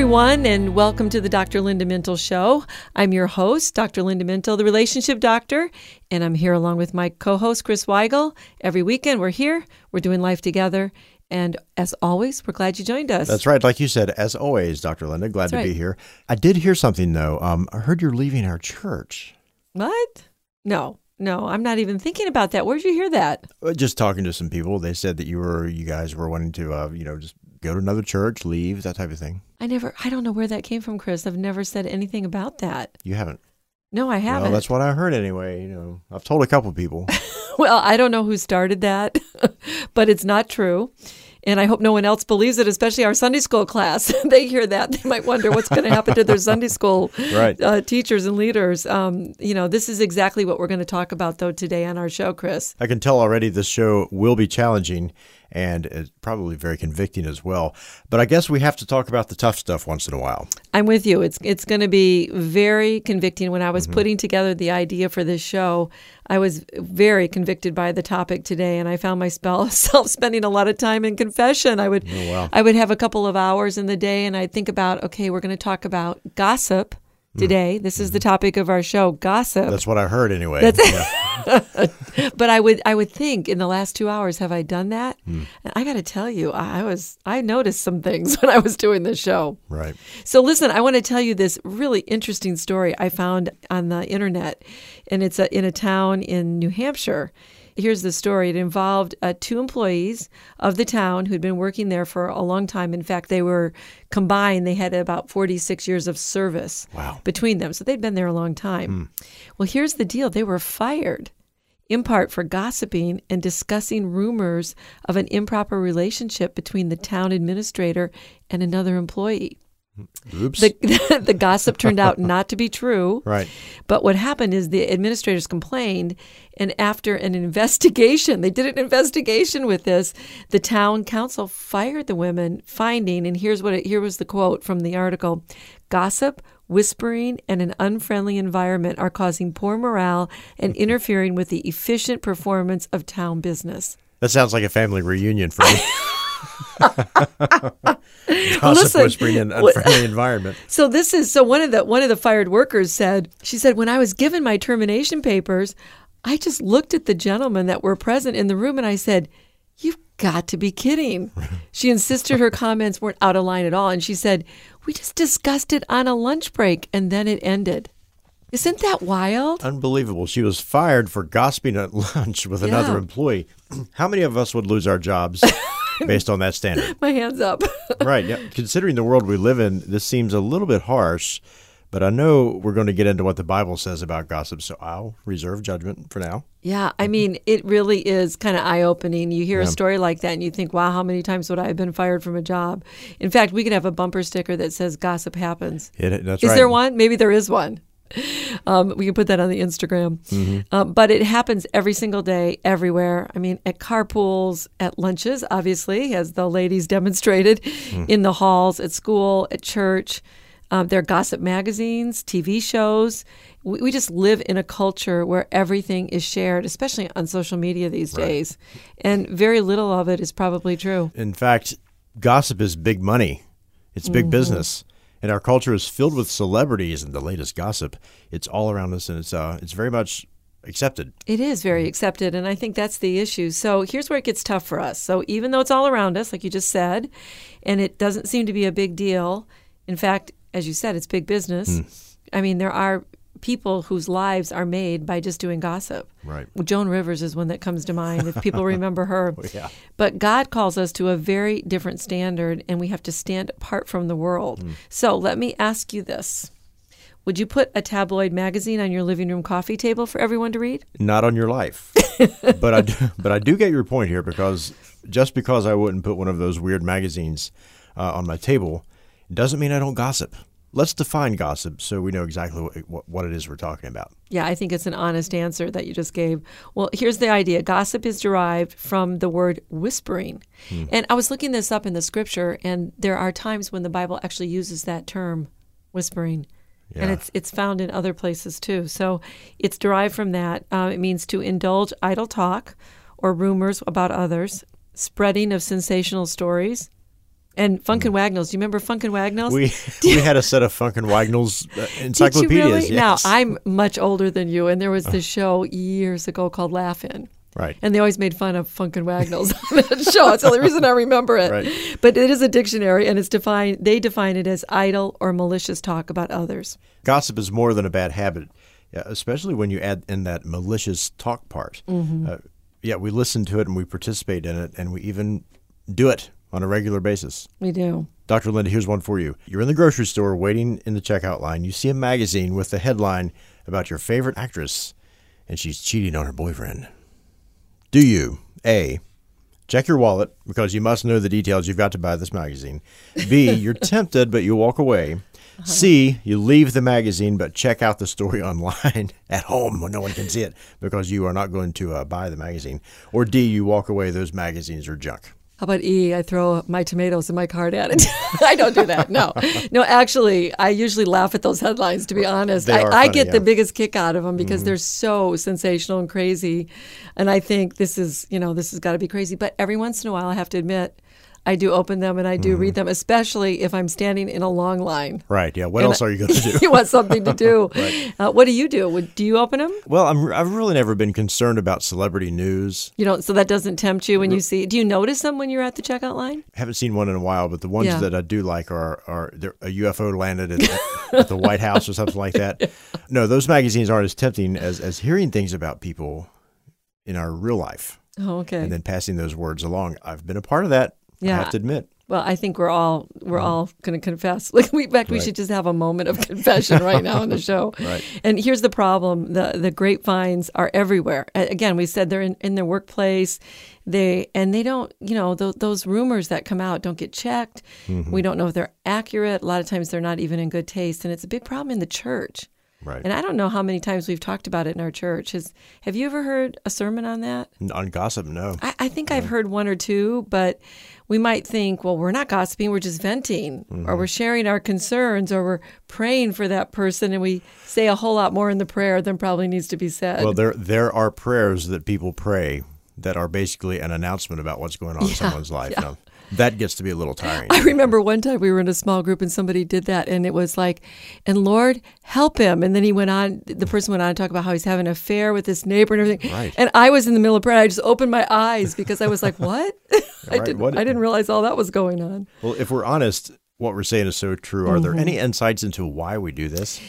everyone, and welcome to the Dr. Linda Mintle Show. I'm your host, Dr. Linda Mintle, the relationship doctor, and I'm here along with my co-host, Chris Weigel. Every weekend, we're here. We're doing life together. And as always, we're glad you joined us. That's right. Like you said, as always, Dr. Linda, glad to be here. I did hear something, though. I heard you're leaving our church. What? No, I'm not even thinking about that. Where'd you hear that? Just talking to some people. They said that you guys were wanting to, just go to another church, leave, that type of thing. I don't know where that came from, Chris. I've never said anything about that. You haven't? No, I haven't. Well, that's what I heard anyway. I've told a couple people. Well, I don't know who started that, but it's not true. And I hope no one else believes it, especially our Sunday school class. They hear that. They might wonder what's going to happen to their Sunday school teachers and leaders. This is exactly what we're going to talk about, though, today on our show, Chris. I can tell already this show will be challenging and it's probably very convicting as well. But I guess we have to talk about the tough stuff once in a while. I'm with you. It's going to be very convicting. When I was putting together the idea for this show, I was very convicted by the topic today, and I found myself spending a lot of time in confession. I would have a couple of hours in the day, and I'd think about, okay, we're going to talk about gossip today. This is the topic of our show, gossip. That's what I heard anyway. But I would think in the last 2 hours, have I done that? And I got to tell you, I noticed some things when I was doing this show. Right. So listen, I want to tell you this really interesting story I found on the internet, and it's in a town in New Hampshire. Here's the story. It involved 2 employees of the town who'd been working there for a long time. In fact, they were combined. They had about 46 years of service between them. So they'd been there a long time. Well, here's the deal. They were fired, in part for gossiping and discussing rumors of an improper relationship between the town administrator and another employee. Oops. The gossip turned out not to be true. Right. But what happened is the administrators complained, and after an investigation, they did an investigation with this, the town council fired the women, finding, and here was the quote from the article, "Gossip, whispering, and an unfriendly environment are causing poor morale and interfering with the efficient performance of town business." That sounds like a family reunion for me. Gossip, whispering, and unfriendly environment. So one of the fired workers said, when I was given my termination papers, I just looked at the gentlemen that were present in the room and I said, "You've got to be kidding." She insisted her comments weren't out of line at all. And she said, "We just discussed it on a lunch break and then it ended." Isn't that wild? Unbelievable. She was fired for gossiping at lunch with another employee. How many of us would lose our jobs based on that standard? My hand's up. Right. Yeah. Considering the world we live in, this seems a little bit harsh, but I know we're going to get into what the Bible says about gossip, so I'll reserve judgment for now. Yeah. I mean, it really is kind of eye-opening. You hear a story like that and you think, wow, how many times would I have been fired from a job? In fact, we could have a bumper sticker that says gossip happens. That's right. Is there one? Maybe there is one. We can put that on the Instagram. But it happens every single day, everywhere. I mean, at carpools, at lunches, obviously, as the ladies demonstrated, in the halls, at school, at church. There are gossip magazines, TV shows. We just live in a culture where everything is shared, especially on social media these days. And very little of it is probably true. In fact, gossip is big money. It's big business. And our culture is filled with celebrities and the latest gossip. It's all around us, and it's very much accepted. It is very accepted, and I think that's the issue. So here's where it gets tough for us. So even though it's all around us, like you just said, and it doesn't seem to be a big deal, in fact, as you said, it's big business. I mean, there are people whose lives are made by just doing gossip. Right. Joan Rivers is one that comes to mind, if people remember her. Yeah. But God calls us to a very different standard, and we have to stand apart from the world. So let me ask you this. Would you put a tabloid magazine on your living room coffee table for everyone to read? Not on your life. But I do get your point here, because just because I wouldn't put one of those weird magazines on my table doesn't mean I don't gossip. Let's define gossip so we know exactly what it is we're talking about. Yeah, I think it's an honest answer that you just gave. Well, here's the idea. Gossip is derived from the word whispering. And I was looking this up in the scripture, and there are times when the Bible actually uses that term, whispering. Yeah. And it's found in other places too. So it's derived from that. It means to indulge idle talk or rumors about others, spreading of sensational stories, And Funk and Wagnalls. Do you remember Funk and Wagnalls? We had a set of Funk and Wagnalls encyclopedias. Did you really? Yes. Now, I'm much older than you, and there was this show years ago called Laugh-In. Right. And they always made fun of Funk and Wagnalls on that show. That's the only reason I remember it. Right. But it is a dictionary, and they define it as idle or malicious talk about others. Gossip is more than a bad habit, especially when you add in that malicious talk part. Mm-hmm. We listen to it and we participate in it, and we even do it on a regular basis. We do. Dr. Linda, here's one for you. You're in the grocery store waiting in the checkout line. You see a magazine with the headline about your favorite actress, and she's cheating on her boyfriend. Do you, A, check your wallet because you must know the details you've got to buy this magazine? B, you're tempted but you walk away? C, you leave the magazine but check out the story online at home when no one can see it because you are not going to buy the magazine? Or D, you walk away, those magazines are junk? How about E, I throw my tomatoes and my card at it? I don't do that. No, actually, I usually laugh at those headlines, to be honest. I get the biggest kick out of them because they're so sensational and crazy. And I think this has got to be crazy. But every once in a while, I have to admit, I do open them and I do read them, especially if I'm standing in a long line. Right. Yeah. What else are you going to do? You want something to do. Right. What do you do? Do you open them? Well, I've really never been concerned about celebrity news. You don't. So that doesn't tempt you when you see. Do you notice them when you're at the checkout line? I haven't seen one in a while, but the ones that I do like are a UFO landed at the White House or something like that. Yeah. No, those magazines aren't as tempting as hearing things about people in our real life. Oh, okay. And then passing those words along. I've been a part of that. Yeah. I have to admit. Well, I think we're all going to confess. Like we should just have a moment of confession right now on the show. Right. And here's the problem: the grapevines are everywhere. Again, we said they're in their workplace. They don't. Those rumors that come out don't get checked. Mm-hmm. We don't know if they're accurate. A lot of times they're not even in good taste, and it's a big problem in the church. Right. And I don't know how many times we've talked about it in our church. Have you ever heard a sermon on that? On gossip, no. I think I've heard one or two, but we might think, well, we're not gossiping, we're just venting, or we're sharing our concerns, or we're praying for that person, and we say a whole lot more in the prayer than probably needs to be said. Well, there are prayers that people pray that are basically an announcement about what's going on in someone's life. Yeah. Now, that gets to be a little tiring. I remember one time we were in a small group and somebody did that, and it was like, and Lord, help him. And then the person went on to talk about how he's having an affair with his neighbor and everything. Right. And I was in the middle of prayer. I just opened my eyes because I was like, what? I didn't realize all that was going on. Well, if we're honest, what we're saying is so true. Are there any insights into why we do this?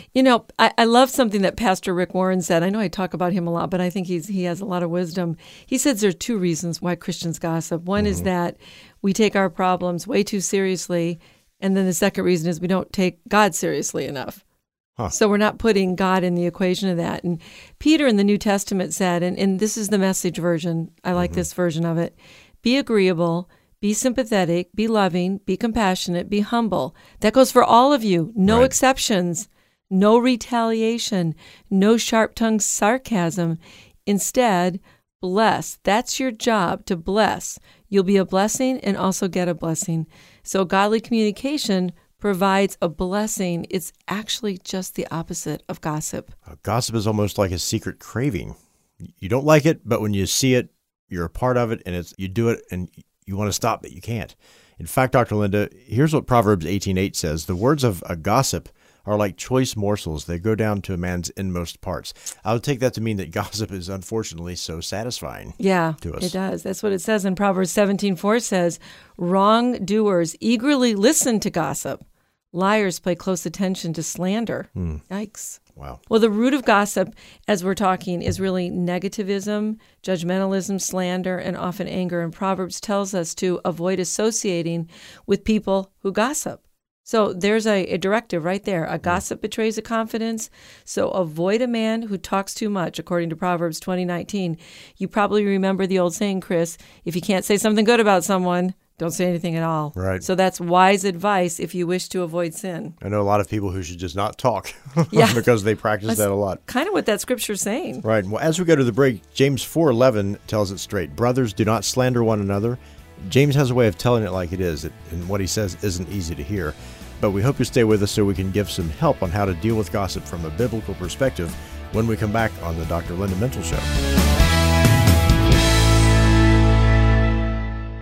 I love something that Pastor Rick Warren said. I know I talk about him a lot, but I think he has a lot of wisdom. He says there's two reasons why Christians gossip. One is that we take our problems way too seriously, and then the second reason is we don't take God seriously enough. So we're not putting God in the equation of that. And Peter in the New Testament said, and this is the Message version, I like this version of it, be agreeable, be sympathetic, be loving, be compassionate, be humble. That goes for all of you. No exceptions, no retaliation, no sharp-tongued sarcasm. Instead, bless. That's your job, to bless. You'll be a blessing and also get a blessing. So godly communication provides a blessing. It's actually just the opposite of gossip. Gossip is almost like a secret craving. You don't like it, but when you see it, you're a part of it, and you do it, and you want to stop, but you can't. In fact, Dr. Linda, here's what Proverbs 18:8 says. The words of a gossip are like choice morsels. They go down to a man's inmost parts. I would take that to mean that gossip is unfortunately so satisfying to us. It does. That's what it says in Proverbs 17:4 says, wrongdoers eagerly listen to gossip. Liars pay close attention to slander. Yikes. Wow. Well, the root of gossip, as we're talking, is really negativism, judgmentalism, slander, and often anger. And Proverbs tells us to avoid associating with people who gossip. So there's a directive right there. A gossip betrays a confidence. So avoid a man who talks too much, according to Proverbs 20:19. You probably remember the old saying, Chris, if you can't say something good about someone, don't say anything at all. Right. So that's wise advice if you wish to avoid sin. I know a lot of people who should just not talk Yeah. because they practice that a lot. Kind of what that scripture's saying. Right. Well, as we go to the break, James 4:11 tells it straight. Brothers, do not slander one another. James has a way of telling it like it is, and what he says isn't easy to hear. But we hope you stay with us so we can give some help on how to deal with gossip from a biblical perspective when we come back on the Dr. Linda Mintle Show.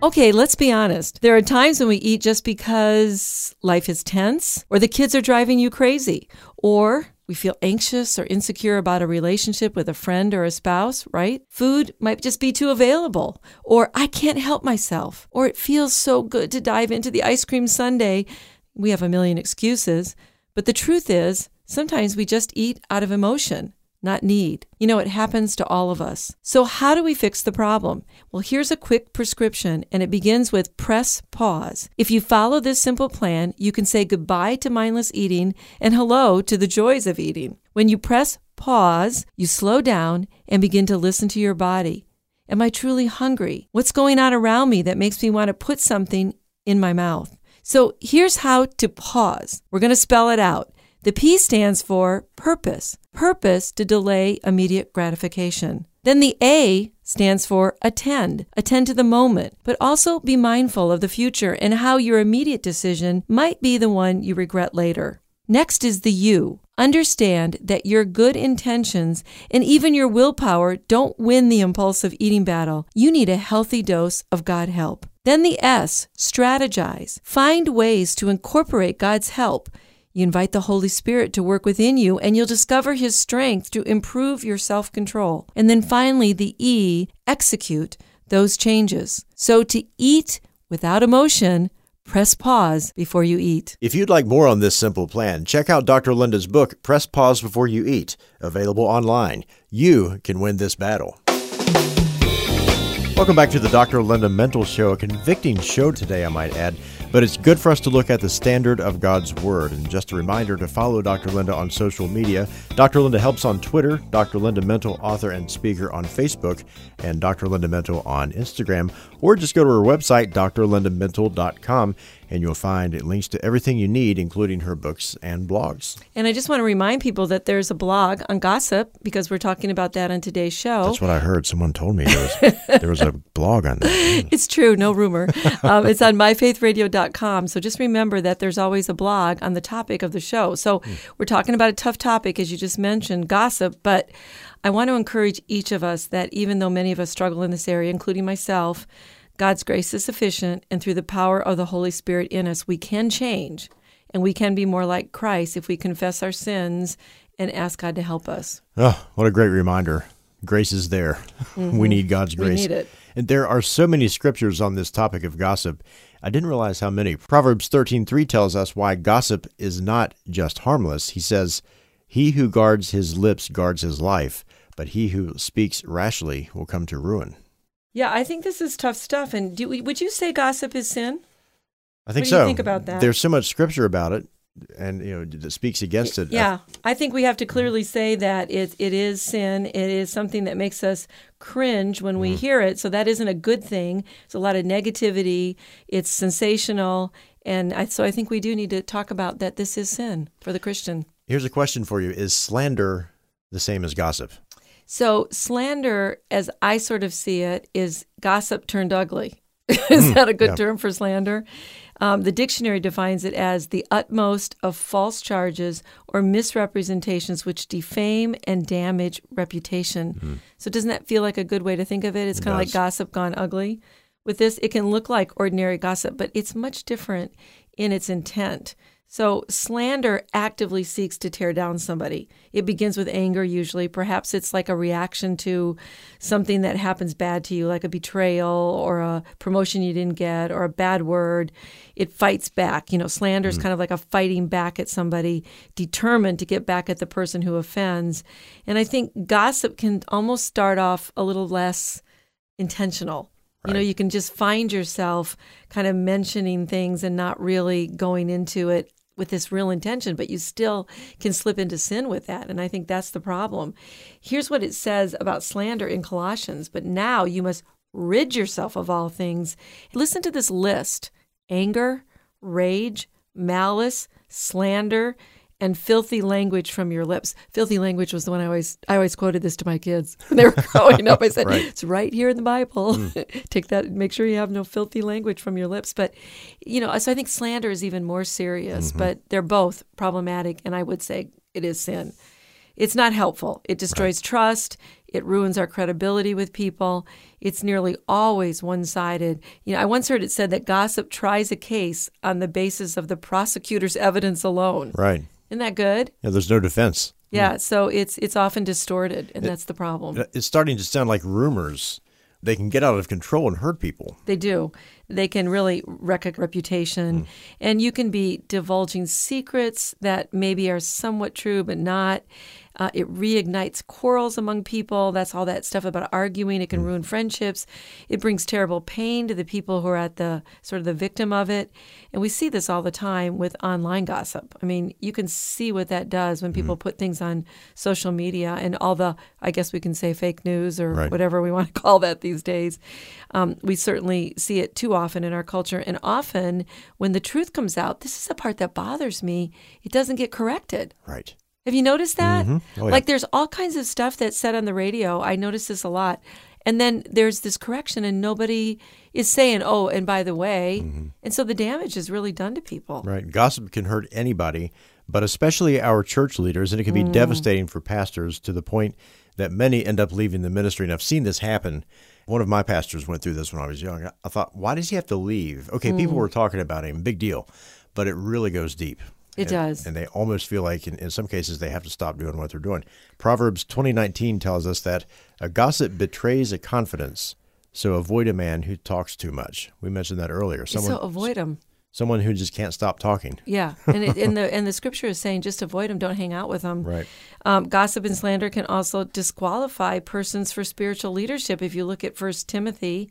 Okay, let's be honest. There are times when we eat just because life is tense, or the kids are driving you crazy, or we feel anxious or insecure about a relationship with a friend or a spouse, right? Food might just be too available, or I can't help myself, or it feels so good to dive into the ice cream sundae. We have a million excuses, but the truth is, sometimes we just eat out of emotion, not need. You know, it happens to all of us. So how do we fix the problem? Well, here's a quick prescription, and it begins with press pause. If you follow this simple plan, you can say goodbye to mindless eating and hello to the joys of eating. When you press pause, you slow down and begin to listen to your body. Am I truly hungry? What's going on around me that makes me want to put something in my mouth? So here's how to pause. We're going to spell it out. The P stands for purpose. Purpose to delay immediate gratification. Then the A stands for attend. Attend to the moment, but also be mindful of the future and how your immediate decision might be the one you regret later. Next is the U. Understand that your good intentions and even your willpower don't win the impulsive eating battle. You need a healthy dose of God help. Then the S, strategize. Find ways to incorporate God's help. You invite the Holy Spirit to work within you, and you'll discover His strength to improve your self-control. And then finally, the E, execute those changes. So to eat without emotion, press pause before you eat. If you'd like more on this simple plan, check out Dr. Linda's book, Press Pause Before You Eat, available online. You can win this battle. Welcome back to the Dr. Linda Mental Show, a convicting show today, I might add. But it's good for us to look at the standard of God's Word. And just a reminder to follow Dr. Linda on social media. Dr. Linda Helps on Twitter, Dr. Linda Mental, author and speaker on Facebook, and Dr. Linda Mental on Instagram. Or just go to her website, drlindamental.com, and you'll find links to everything you need, including her books and blogs. And I just want to remind people that there's a blog on gossip, because we're talking about that on today's show. That's what I heard. Someone told me there was a blog on that. It's true, no rumor. It's on myfaithradio.com. So just remember that there's always a blog on the topic of the show. So we're talking about a tough topic, as you just mentioned, gossip. But I want to encourage each of us that even though many of us struggle in this area, including myself, God's grace is sufficient, and through the power of the Holy Spirit in us, we can change, and we can be more like Christ if we confess our sins and ask God to help us. Oh, what a great reminder. Grace is there. Mm-hmm. We need God's grace. We need it. And there are so many scriptures on this topic of gossip. I didn't realize how many. Proverbs 13:3 tells us why gossip is not just harmless. He says, "He who guards his lips guards his life, but he who speaks rashly will come to ruin." Yeah, I think this is tough stuff. And would you say gossip is sin? I think so. What so. do you think about that? There's so much scripture about it, and that speaks against it. Yeah, I think we have to clearly say that it is sin. It is something that makes us cringe when we hear it. So that isn't a good thing. It's a lot of negativity. It's sensational, and so I think we do need to talk about that. This is sin for the Christian. Here's a question for you: is slander the same as gossip? So slander, as I sort of see it, is gossip turned ugly. Is that a good term for slander? The dictionary defines it as the utmost of false charges or misrepresentations which defame and damage reputation. So doesn't that feel like a good way to think of it? It's kind of like gossip gone ugly. With this, it can look like ordinary gossip, but it's much different in its intent. So slander actively seeks to tear down somebody. It begins with anger usually. Perhaps it's like a reaction to something that happens bad to you, like a betrayal or a promotion you didn't get or a bad word. It fights back. Slander is kind of like a fighting back at somebody, determined to get back at the person who offends. And I think gossip can almost start off a little less intentional. Right. You can just find yourself kind of mentioning things and not really going into it with this real intention, but you still can slip into sin with that. And I think that's the problem. Here's what it says about slander in Colossians. But now you must rid yourself of all things. Listen to this list: anger, rage, malice, slander, and filthy language from your lips. Filthy language was the one I always quoted this to my kids when they were growing up. I said, It's right here in the Bible. Take that, make sure you have no filthy language from your lips. But, so I think slander is even more serious, but they're both problematic. And I would say it is sin. It's not helpful. It destroys trust. It ruins our credibility with people. It's nearly always one-sided. I once heard it said that gossip tries a case on the basis of the prosecutor's evidence alone. Right. Isn't that good? Yeah, there's no defense. Yeah, so it's often distorted, and that's the problem. It's starting to sound like rumors. They can get out of control and hurt people. They do. They can really wreck a reputation. And you can be divulging secrets that maybe are somewhat true but not. It reignites quarrels among people. That's all that stuff about arguing. It can ruin friendships. It brings terrible pain to the people who are at the sort of the victim of it. And we see this all the time with online gossip. I mean, you can see what that does when people put things on social media and all the, I guess we can say, fake news or whatever we want to call that these days. We certainly see it too often in our culture. And often when the truth comes out, this is the part that bothers me, it doesn't get corrected. Right. Have you noticed that? Mm-hmm. Oh, yeah. Like there's all kinds of stuff that's said on the radio. I notice this a lot. And then there's this correction and nobody is saying, oh, and by the way. And so the damage is really done to people. Right. Gossip can hurt anybody, but especially our church leaders, and it can be devastating for pastors to the point that many end up leaving the ministry. And I've seen this happen. One of my pastors went through this when I was young. I thought, why does he have to leave? Okay, people were talking about him, big deal, but it really goes deep. It does. And they almost feel like, in some cases, they have to stop doing what they're doing. Proverbs 20:19 tells us that a gossip betrays a confidence, so avoid a man who talks too much. We mentioned that earlier. So avoid him. Someone who just can't stop talking. Yeah, and the scripture is saying just avoid them, don't hang out with them. Right. Gossip and slander can also disqualify persons for spiritual leadership. If you look at 1 Timothy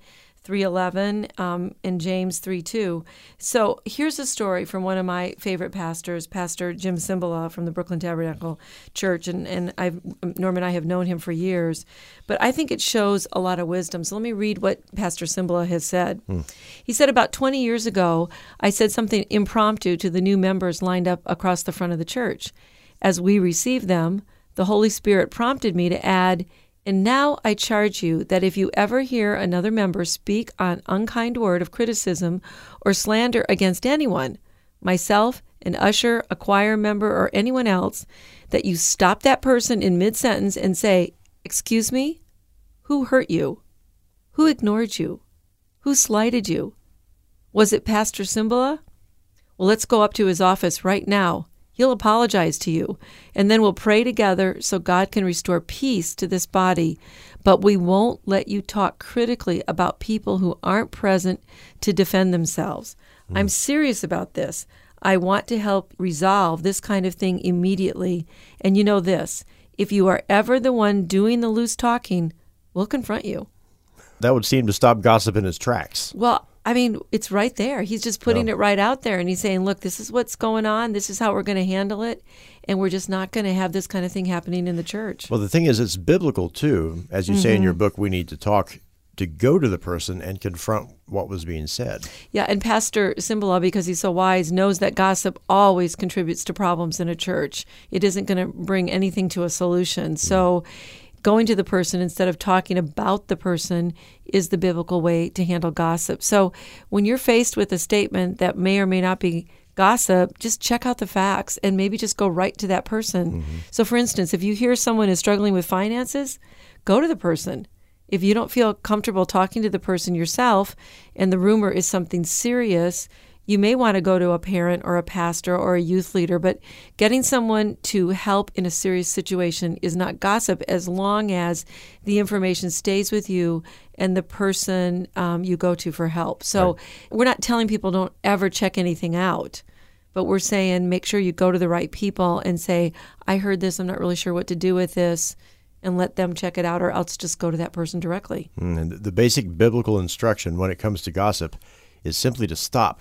3:11 and James 3:2. So here's a story from one of my favorite pastors, Pastor Jim Cymbala from the Brooklyn Tabernacle Church, and Norm and I have known him for years, but I think it shows a lot of wisdom. So let me read what Pastor Cymbala has said. He said, about 20 years ago, I said something impromptu to the new members lined up across the front of the church. As we received them, the Holy Spirit prompted me to add, and now I charge you that if you ever hear another member speak an unkind word of criticism or slander against anyone, myself, an usher, a choir member, or anyone else, that you stop that person in mid-sentence and say, excuse me, who hurt you? Who ignored you? Who slighted you? Was it Pastor Cymbala? Well, let's go up to his office right now. He'll apologize to you, and then we'll pray together so God can restore peace to this body. But we won't let you talk critically about people who aren't present to defend themselves. I'm serious about this. I want to help resolve this kind of thing immediately. And you know this, if you are ever the one doing the loose talking, we'll confront you. That would seem to stop gossip in its tracks. Well, I mean, it's right there. He's just putting it right out there, and he's saying, look, this is what's going on. This is how we're going to handle it, and we're just not going to have this kind of thing happening in the church. Well, the thing is, it's biblical, too. As you say in your book, we need to talk, to go to the person and confront what was being said. Yeah, and Pastor Cymbala, because he's so wise, knows that gossip always contributes to problems in a church. It isn't going to bring anything to a solution. So going to the person instead of talking about the person is the biblical way to handle gossip. So when you're faced with a statement that may or may not be gossip, just check out the facts and maybe just go right to that person. So for instance, if you hear someone is struggling with finances, go to the person. If you don't feel comfortable talking to the person yourself and the rumor is something serious, you may want to go to a parent or a pastor or a youth leader, but getting someone to help in a serious situation is not gossip as long as the information stays with you and the person you go to for help. So we're not telling people don't ever check anything out, but we're saying make sure you go to the right people and say, I heard this, I'm not really sure what to do with this, and let them check it out, or else just go to that person directly. And the basic biblical instruction when it comes to gossip is simply to stop.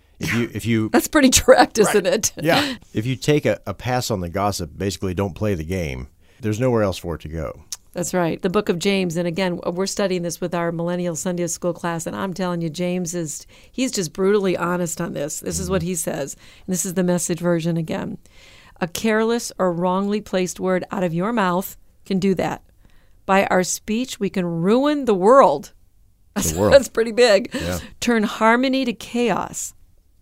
If you That's pretty direct, isn't it? Yeah. If you take a pass on the gossip, basically don't play the game, there's nowhere else for it to go. That's right. The book of James, and again, we're studying this with our millennial Sunday school class, and I'm telling you, he's just brutally honest on this. This is what he says, and this is the Message version again. A careless or wrongly placed word out of your mouth can do that. By our speech, we can ruin the world. That's pretty big. Yeah. Turn harmony to chaos.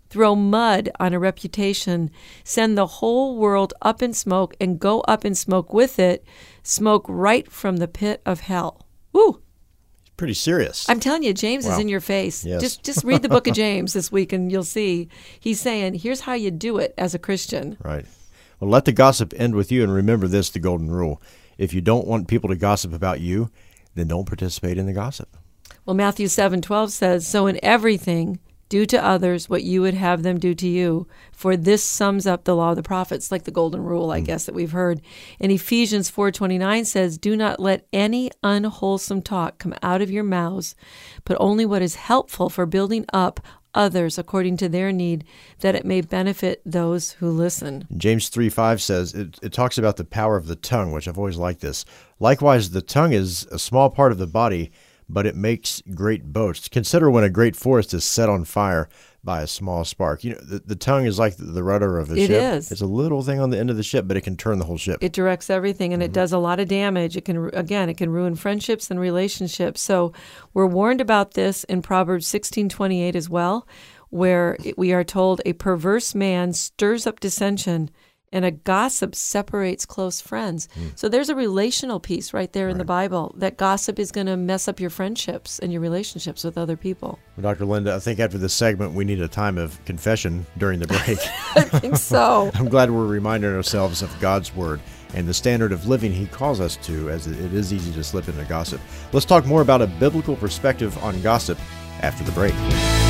throw mud on a reputation, send the whole world up in smoke and go up in smoke with it, smoke right from the pit of hell. Woo! Pretty serious. I'm telling you, James is Wow. in your face. Yes. Just read the book of James this week and you'll see. He's saying, here's how you do it as a Christian. Right. Well, let the gossip end with you, and remember this, the golden rule. If you don't want people to gossip about you, then don't participate in the gossip. Well, Matthew 7:12 says, so in everything, do to others what you would have them do to you, for this sums up the law of the prophets, like the golden rule, I guess, that we've heard. And Ephesians 4:29 says, do not let any unwholesome talk come out of your mouths, but only what is helpful for building up others according to their need, that it may benefit those who listen. James 3:5 says, it talks about the power of the tongue, which I've always liked this. Likewise, the tongue is a small part of the body, but it makes great boasts. Consider when a great forest is set on fire by a small spark. You know, the tongue is like the rudder of a ship. It is. It's a little thing on the end of the ship, but it can turn the whole ship. It directs everything, and it does a lot of damage. It can ruin friendships and relationships. So we're warned about this in Proverbs 16:28 as well, where we are told a perverse man stirs up dissension, and a gossip separates close friends. So there's a relational piece right there in the Bible, that gossip is going to mess up your friendships and your relationships with other people. Well, Dr. Linda, I think after this segment, we need a time of confession during the break. I think so. I'm glad we're reminding ourselves of God's Word and the standard of living He calls us to, as it is easy to slip into gossip. Let's talk more about a biblical perspective on gossip after the break.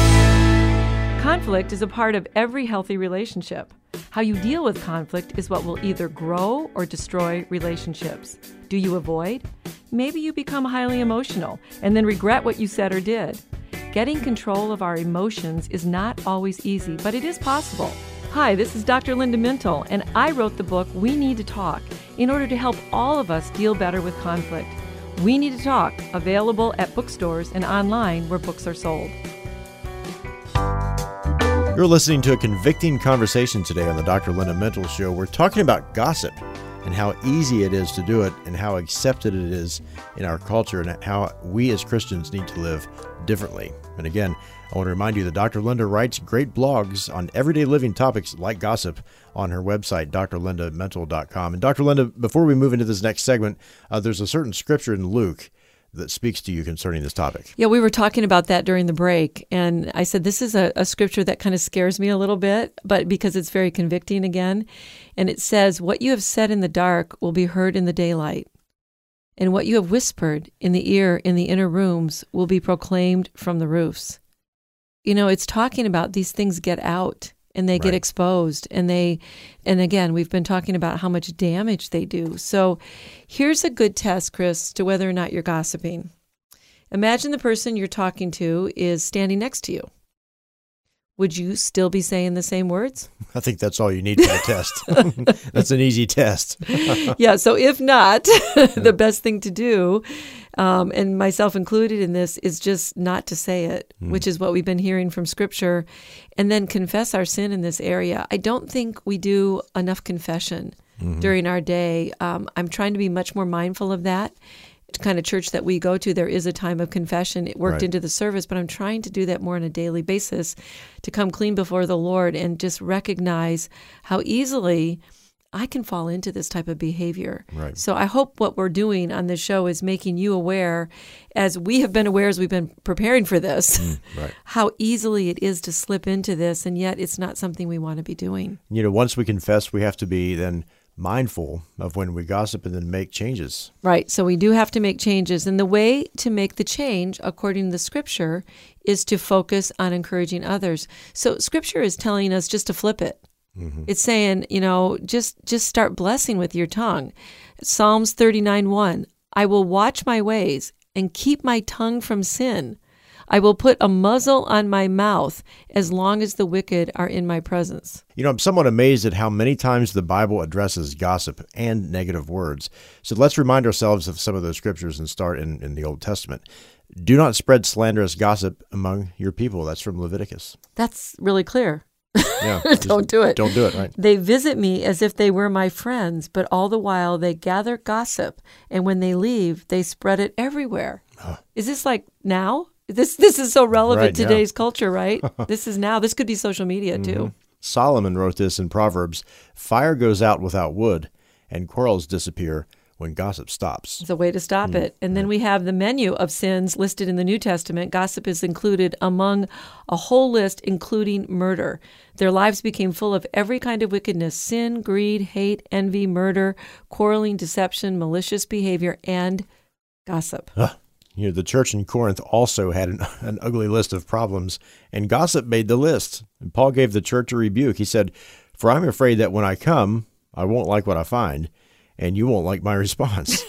Conflict is a part of every healthy relationship. How you deal with conflict is what will either grow or destroy relationships. Do you avoid? Maybe you become highly emotional and then regret what you said or did. Getting control of our emotions is not always easy, but it is possible. Hi, this is Dr. Linda Mintle, and I wrote the book We Need to Talk in order to help all of us deal better with conflict. We Need to Talk, available at bookstores and online where books are sold. You're listening to a convicting conversation today on the Dr. Linda Mintle Show. We're talking about gossip and how easy it is to do it and how accepted it is in our culture and how we as Christians need to live differently. And again, I want to remind you that Dr. Linda writes great blogs on everyday living topics like gossip on her website, drlindamintle.com. And Dr. Linda, before we move into this next segment, there's a certain scripture in Luke that speaks to you concerning this topic. Yeah, we were talking about that during the break, and I said this is a scripture that kind of scares me a little bit, but because it's very convicting again. And it says, what you have said in the dark will be heard in the daylight, and what you have whispered in the ear in the inner rooms will be proclaimed from the roofs. You know, it's talking about these things get out and they get exposed, and again, we've been talking about how much damage they do. So here's a good test, Chris, to whether or not you're gossiping. Imagine the person you're talking to is standing next to you. Would you still be saying the same words? I think that's all you need for the test. That's an easy test. Yeah, so if not, the best thing to do, and myself included in this, is just not to say it, which is what we've been hearing from Scripture, and then confess our sin in this area. I don't think we do enough confession during our day. I'm trying to be much more mindful of that. Kind of church that we go to, there is a time of confession worked into the service, but I'm trying to do that more on a daily basis to come clean before the Lord and just recognize how easily I can fall into this type of behavior. Right. So I hope what we're doing on this show is making you aware, as we have been aware as we've been preparing for this, how easily it is to slip into this, and yet it's not something we want to be doing. You know, once we confess, we have to be then mindful of when we gossip and then make changes. Right. So we do have to make changes. And the way to make the change, according to the Scripture, is to focus on encouraging others. So Scripture is telling us just to flip it. It's saying, you know, just start blessing with your tongue. Psalms 39:1, I will watch my ways and keep my tongue from sin. I will put a muzzle on my mouth as long as the wicked are in my presence. You know, I'm somewhat amazed at how many times the Bible addresses gossip and negative words. So let's remind ourselves of some of those scriptures and start in the Old Testament. Do not spread slanderous gossip among your people. That's from Leviticus. That's really clear. Yeah, Don't do it. Don't do it, right? They visit me as if they were my friends, but all the while they gather gossip, and when they leave, they spread it everywhere. Is this like now? This is so relevant to Right, yeah. today's culture, right? This could be social media too. Solomon wrote this in Proverbs, "Fire goes out without wood, and quarrels disappear when gossip stops." It's a way to stop it. And then we have the menu of sins listed in the New Testament. Gossip is included among a whole list, including murder. Their lives became full of every kind of wickedness: sin, greed, hate, envy, murder, quarreling, deception, malicious behavior, and gossip. The church in Corinth also had an ugly list of problems, and gossip made the list. And Paul gave the church a rebuke. He said, "For I'm afraid that when I come, I won't like what I find, and you won't like my response.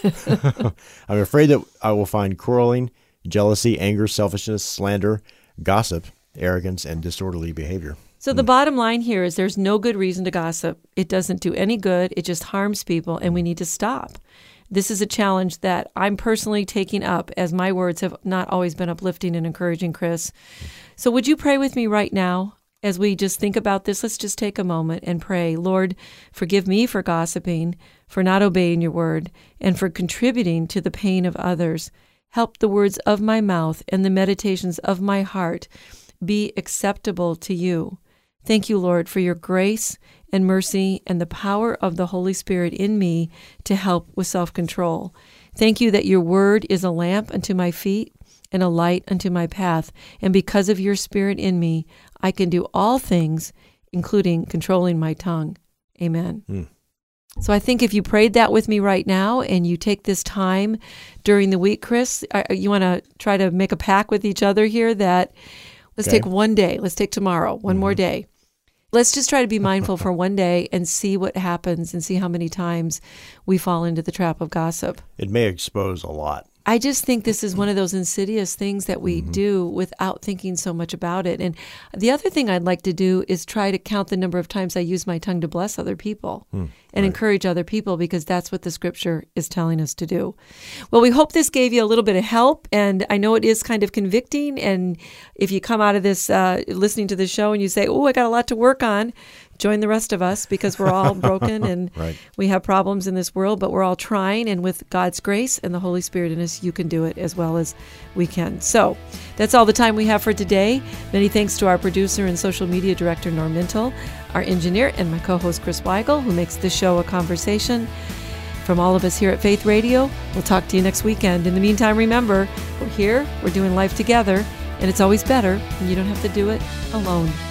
I'm afraid that I will find quarreling, jealousy, anger, selfishness, slander, gossip, arrogance, and disorderly behavior." So the bottom line here is there's no good reason to gossip. It doesn't do any good. It just harms people, and we need to stop. This is a challenge that I'm personally taking up, as my words have not always been uplifting and encouraging, Chris. So would you pray with me right now as we just think about this? Let's just take a moment and pray. Lord, forgive me for gossiping, for not obeying your word, and for contributing to the pain of others. Help the words of my mouth and the meditations of my heart be acceptable to you. Thank you, Lord, for your grace and mercy and the power of the Holy Spirit in me to help with self-control. Thank you that your word is a lamp unto my feet and a light unto my path. And because of your Spirit in me, I can do all things, including controlling my tongue. Amen. So I think if you prayed that with me right now and you take this time during the week, Chris, you want to try to make a pact with each other here that let's take one day. Let's take tomorrow, one more day. Let's just try to be mindful for one day and see what happens and see how many times we fall into the trap of gossip. It may expose a lot. I just think this is one of those insidious things that we do without thinking so much about it. And the other thing I'd like to do is try to count the number of times I use my tongue to bless other people and encourage other people, because that's what the scripture is telling us to do. Well, we hope this gave you a little bit of help. And I know it is kind of convicting. And if you come out of this listening to the show and you say, oh, I got a lot to work on, join the rest of us, because we're all broken and we have problems in this world, but we're all trying. And with God's grace and the Holy Spirit in us, you can do it as well as we can. So that's all the time we have for today. Many thanks to our producer and social media director, Norm Mintle, our engineer, and my co-host, Chris Weigel, who makes this show a conversation. From all of us here at Faith Radio, we'll talk to you next weekend. In the meantime, remember, we're here, we're doing life together, and it's always better when you don't have to do it alone.